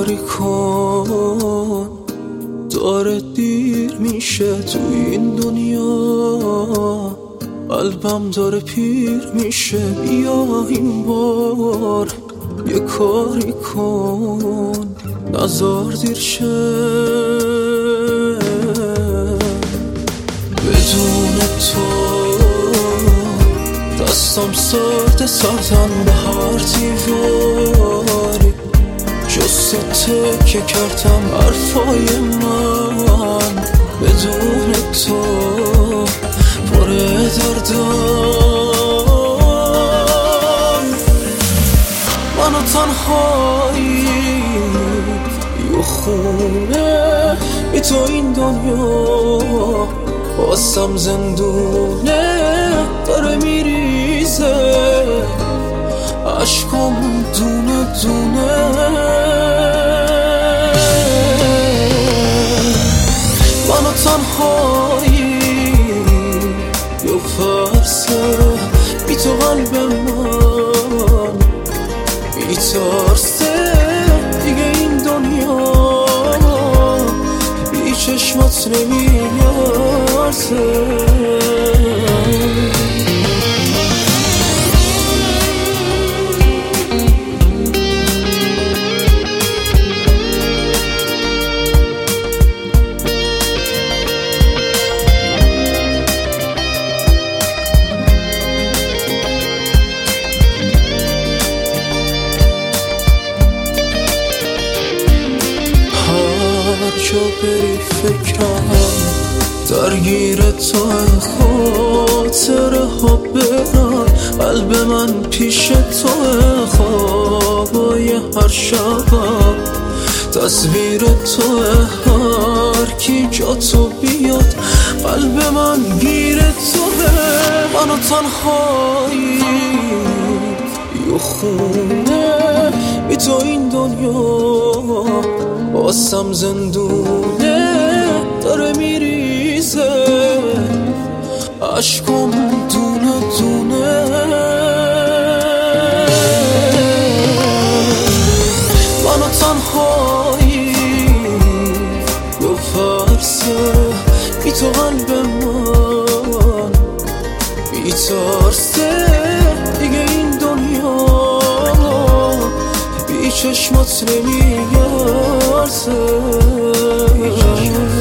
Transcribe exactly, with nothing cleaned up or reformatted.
کاری کن، داره دیر میشه تو این دنیا، قلبم داره پیر میشه. بیا این بار یه کاری کن، نزار دیر شه. بدون تو دستم سرده سردن به هر دیواری، جز تو تکه کردم حرفای من. بدون تو پر دردم، من و تنهایی یه خونه بی تو این دنیا واسم زندونه، داره میریزه عشقم دونه دونه. من و تنهایی یه فرسه بی تو قلب من میترسه دیگه. این دنیا بی چشمات نمیارزه. جا بری فکرم درگیر تو، خاطره ها برن قلب من پیش تو. خوابای هر شبم تصویر تو، هر کی جا تو بیاد قلب من گیر تو. من و تنهایی یه خونه بی تو این دنیا واسم زندونه، داره میریزه عشقم دونه دونه. من و تنهایی یه فرسه بی تو قلب من میترسه دیگه. این دنیا بی چشمات نمیارزه.